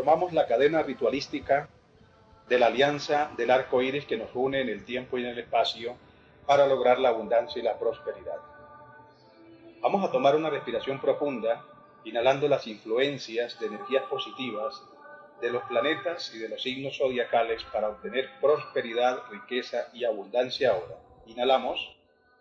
formamos la cadena ritualística de la alianza del arco iris que nos une en el tiempo y en el espacio para lograr la abundancia y la prosperidad. Vamos a tomar una respiración profunda, inhalando las influencias de energías positivas de los planetas y de los signos zodiacales para obtener prosperidad, riqueza y abundancia ahora. Inhalamos.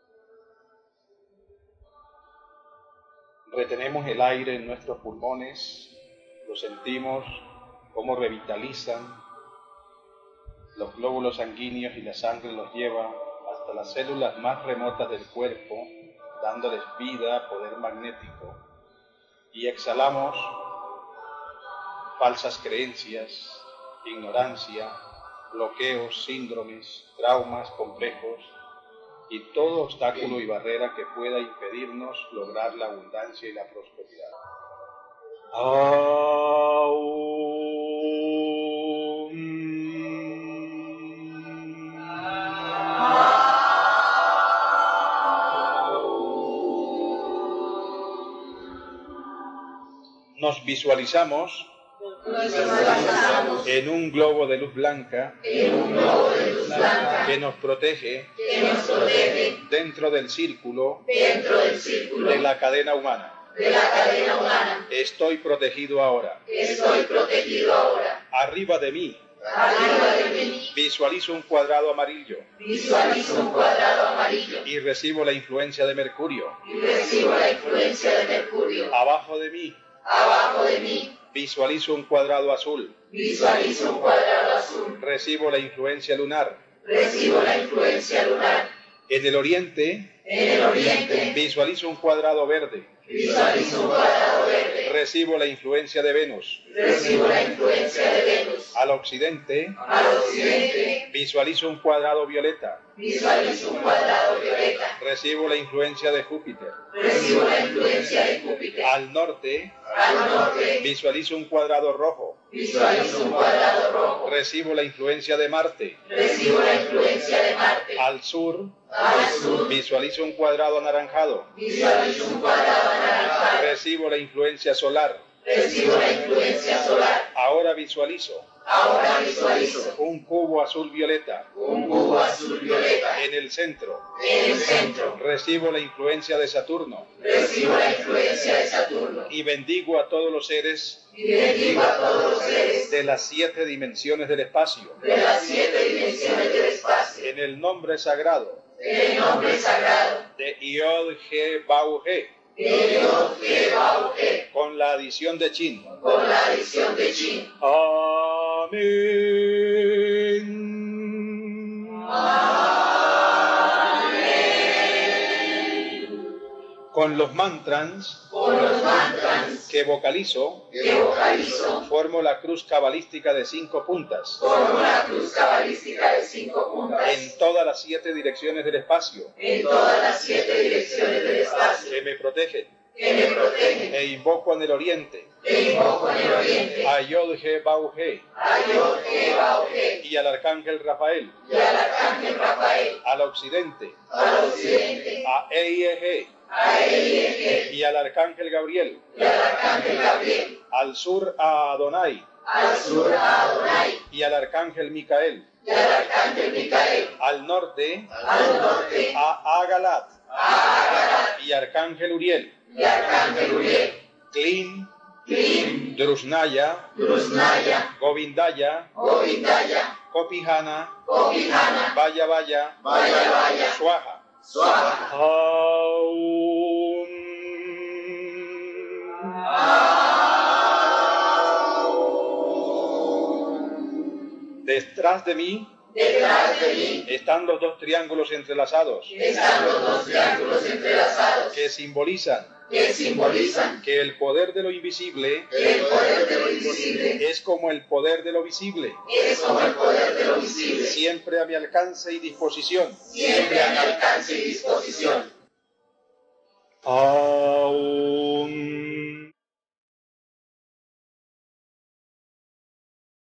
Retenemos el aire en nuestros pulmones, lo sentimos cómo revitalizan, los glóbulos sanguíneos y la sangre los lleva hasta las células más remotas del cuerpo, dándoles vida, poder magnético. Y exhalamos falsas creencias, ignorancia, bloqueos, síndromes, traumas, complejos y todo obstáculo y barrera que pueda impedirnos lograr la abundancia y la prosperidad. Nos visualizamos en un globo de luz blanca que nos protege dentro del círculo de la cadena humana. Estoy protegido ahora. Arriba de mí visualizo un cuadrado amarillo. Y recibo la influencia de Mercurio. Abajo de mí visualizo un cuadrado azul. Recibo la influencia lunar. En el oriente visualizo un cuadrado verde. Recibo la influencia de Venus. Al occidente visualizo un cuadrado violeta. Recibo la influencia de Júpiter. Al norte visualizo un cuadrado rojo. Recibo la influencia de Marte. Al sur visualizo un cuadrado anaranjado. Recibo la influencia solar. Ahora visualizo un cubo azul violeta. En el centro recibo la influencia de Saturno. Y bendigo a todos los seres de las 7 dimensiones del espacio. En el nombre sagrado de Iod-He-Bau-He. Con la adición de Chin. Amén. Con los mantras que vocalizo, formo la cruz cabalística de 5 puntas. En todas las 7 direcciones del espacio. Que me protegen. E invoco en el oriente. A Yod-He-Bau-He. Y al arcángel Rafael. Al occidente. A Ei-He. Y al arcángel Gabriel. Al sur a Adonai. Y al arcángel Micael. Al norte a Agalat. Y arcángel Uriel. Klin, Drusnaya, Govindaya, Kopihana, Vaya, Swaha. Detrás de mí están los 2 triángulos entrelazados. Que simbolizan que el poder de lo invisible es como el poder de lo visible. Siempre a mi alcance y disposición. Aum.